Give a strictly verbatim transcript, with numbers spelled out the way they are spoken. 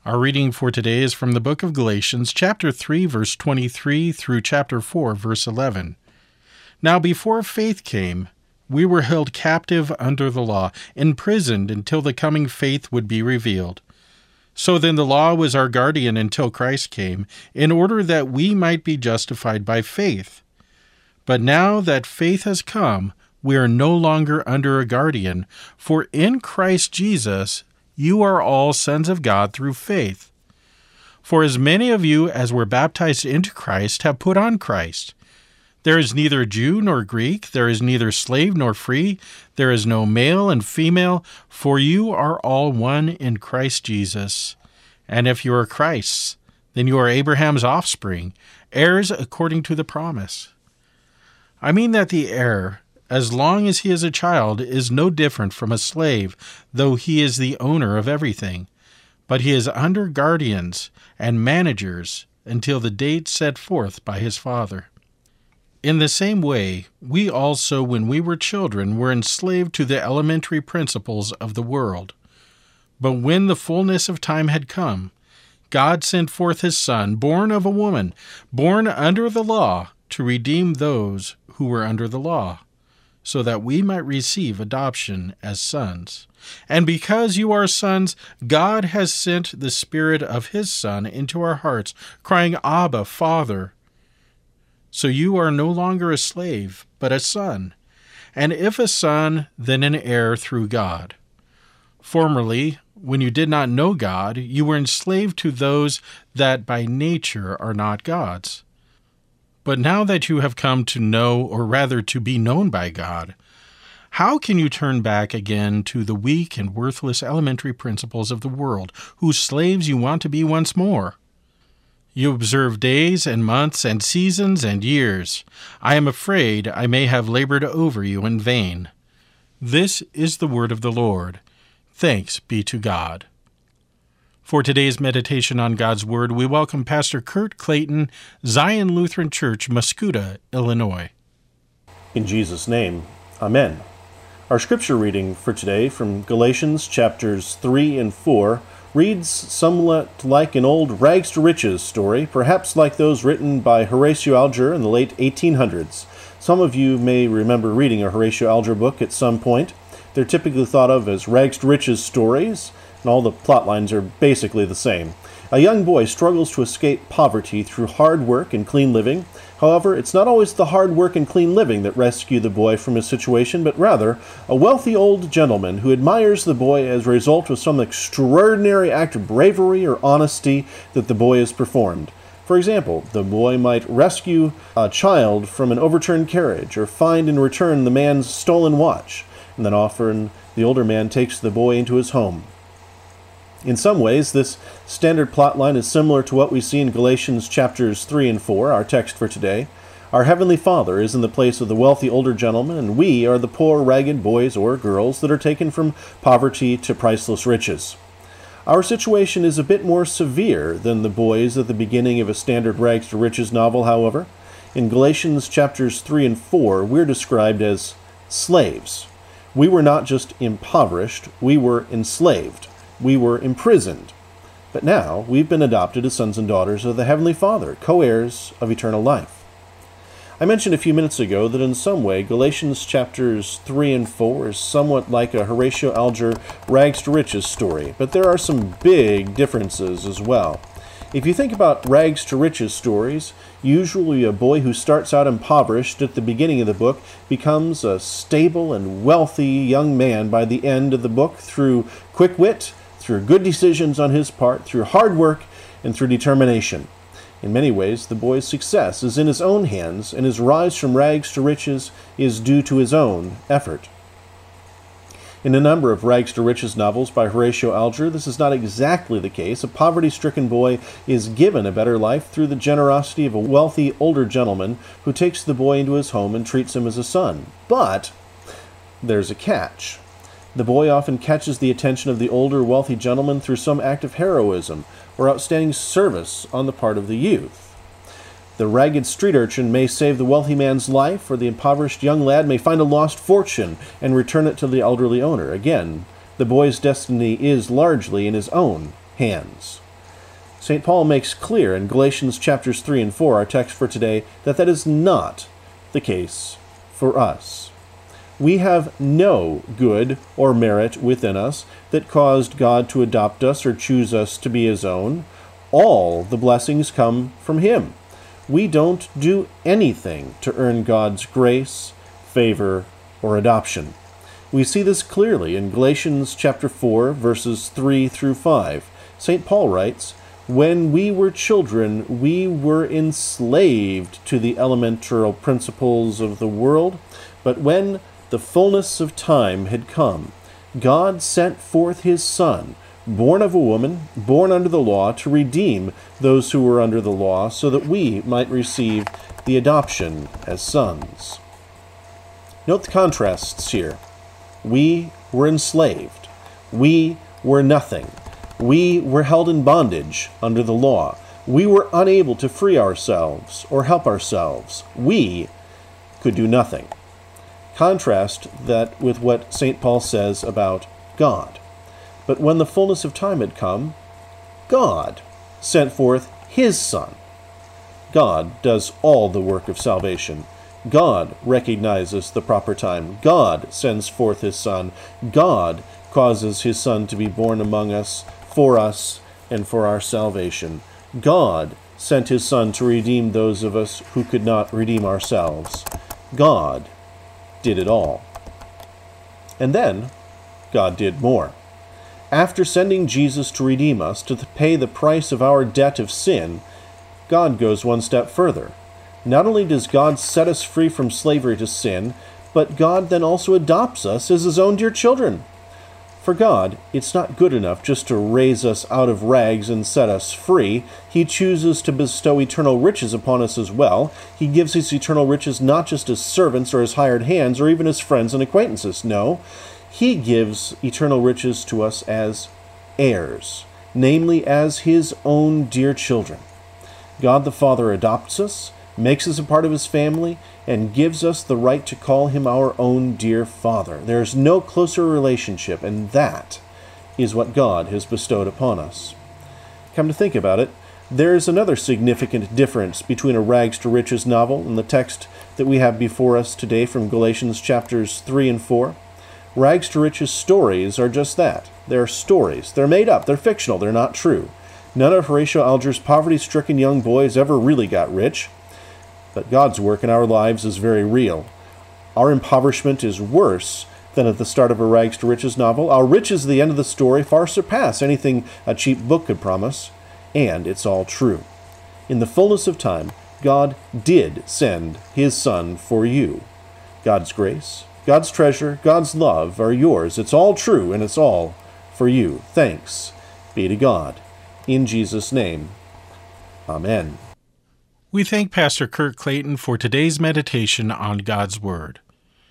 Our reading for today is from the book of Galatians, chapter three, verse twenty-three through chapter four, verse eleven. Now before faith came, we were held captive under the law, imprisoned until the coming faith would be revealed. So then the law was our guardian until Christ came, in order that we might be justified by faith. But now that faith has come, we are no longer under a guardian, for in Christ Jesus you are all sons of God through faith. For as many of you as were baptized into Christ have put on Christ. There is neither Jew nor Greek, there is neither slave nor free, there is no male and female, for you are all one in Christ Jesus. And if you are Christ's, then you are Abraham's offspring, heirs according to the promise. I mean that the heir, as long as he is a child, is no different from a slave, though he is the owner of everything. But he is under guardians and managers until the date set forth by his father. In the same way, we also, when we were children, were enslaved to the elementary principles of the world. But when the fullness of time had come, God sent forth his Son, born of a woman, born under the law, to redeem those who were under the law, so that we might receive adoption as sons. And because you are sons, God has sent the Spirit of his Son into our hearts, crying, Abba, Father. So you are no longer a slave, but a son. And if a son, then an heir through God. Formerly, when you did not know God, you were enslaved to those that by nature are not God's. But now that you have come to know, or rather to be known by God, how can you turn back again to the weak and worthless elementary principles of the world, whose slaves you want to be once more? You observe days and months and seasons and years. I am afraid I may have labored over you in vain. This is the word of the Lord. Thanks be to God. For today's meditation on God's Word, we welcome Pastor Kurt Clayton, Zion Lutheran Church, Muscuda, Illinois. In Jesus' name, Amen. Our scripture reading for today from Galatians chapters three and four reads somewhat like an old rags to riches story, perhaps like those written by Horatio Alger in the late eighteen hundreds. Some of you may remember reading a Horatio Alger book at some point. They're typically thought of as rags to riches stories, and all the plot lines are basically the same. A young boy struggles to escape poverty through hard work and clean living. However, it's not always the hard work and clean living that rescue the boy from his situation, but rather a wealthy old gentleman who admires the boy as a result of some extraordinary act of bravery or honesty that the boy has performed. For example, the boy might rescue a child from an overturned carriage, or find in return the man's stolen watch, and then often the older man takes the boy into his home. In some ways, this standard plotline is similar to what we see in Galatians chapters three and four, our text for today. Our Heavenly Father is in the place of the wealthy older gentleman, and we are the poor, ragged boys or girls that are taken from poverty to priceless riches. Our situation is a bit more severe than the boys at the beginning of a standard rags to riches novel, however. In Galatians chapters three and four, we're described as slaves. We were not just impoverished, we were enslaved. We were imprisoned. But now we've been adopted as sons and daughters of the Heavenly Father, co-heirs of eternal life. I mentioned a few minutes ago that in some way Galatians chapters three and four is somewhat like a Horatio Alger rags to riches story, but there are some big differences as well. If you think about rags to riches stories, usually a boy who starts out impoverished at the beginning of the book becomes a stable and wealthy young man by the end of the book through quick wit, through good decisions on his part, through hard work, and through determination. In many ways, the boy's success is in his own hands, and his rise from rags to riches is due to his own effort. In a number of rags to riches novels by Horatio Alger, this is not exactly the case. A poverty-stricken boy is given a better life through the generosity of a wealthy older gentleman who takes the boy into his home and treats him as a son. But there's a catch. The boy often catches the attention of the older, wealthy gentleman through some act of heroism or outstanding service on the part of the youth. The ragged street urchin may save the wealthy man's life, or the impoverished young lad may find a lost fortune and return it to the elderly owner. Again, the boy's destiny is largely in his own hands. Saint Paul makes clear in Galatians chapters three and four, our text for today, that that is not the case for us. We have no good or merit within us that caused God to adopt us or choose us to be his own. All the blessings come from him. We don't do anything to earn God's grace, favor, or adoption. We see this clearly in Galatians chapter four, verses three through five. Saint Paul writes, "When we were children, we were enslaved to the elemental principles of the world, but when the fullness of time had come, God sent forth his Son, born of a woman, born under the law, to redeem those who were under the law, so that we might receive the adoption as sons." Note the contrasts here. We were enslaved. We were nothing. We were held in bondage under the law. We were unable to free ourselves or help ourselves. We could do nothing. Contrast that with what Saint Paul says about God. But when the fullness of time had come, God sent forth his Son. God does all the work of salvation. God recognizes the proper time. God sends forth his Son. God causes his Son to be born among us, for us, and for our salvation. God sent his Son to redeem those of us who could not redeem ourselves. God did it all. And then, God did more. After sending Jesus to redeem us, to pay the price of our debt of sin, God goes one step further. Not only does God set us free from slavery to sin, but God then also adopts us as his own dear children. For God, it's not good enough just to raise us out of rags and set us free. He chooses to bestow eternal riches upon us as well. He gives his eternal riches not just as servants or as hired hands or even as friends and acquaintances. No, he gives eternal riches to us as heirs, namely as his own dear children. God the Father adopts us, makes us a part of his family, and gives us the right to call him our own dear Father. There is no closer relationship, and that is what God has bestowed upon us. Come to think about it, there is another significant difference between a rags to riches novel and the text that we have before us today from Galatians chapters three and four. Rags to riches stories are just that. They're stories. They're made up. They're fictional. They're not true. None of Horatio Alger's poverty-stricken young boys ever really got rich. But God's work in our lives is very real. Our impoverishment is worse than at the start of a rags to riches novel. Our riches at the end of the story far surpass anything a cheap book could promise. And it's all true. In the fullness of time, God did send his Son for you. God's grace, God's treasure, God's love are yours. It's all true, and it's all for you. Thanks be to God. In Jesus' name, amen. We thank Pastor Kirk Clayton for today's meditation on God's Word.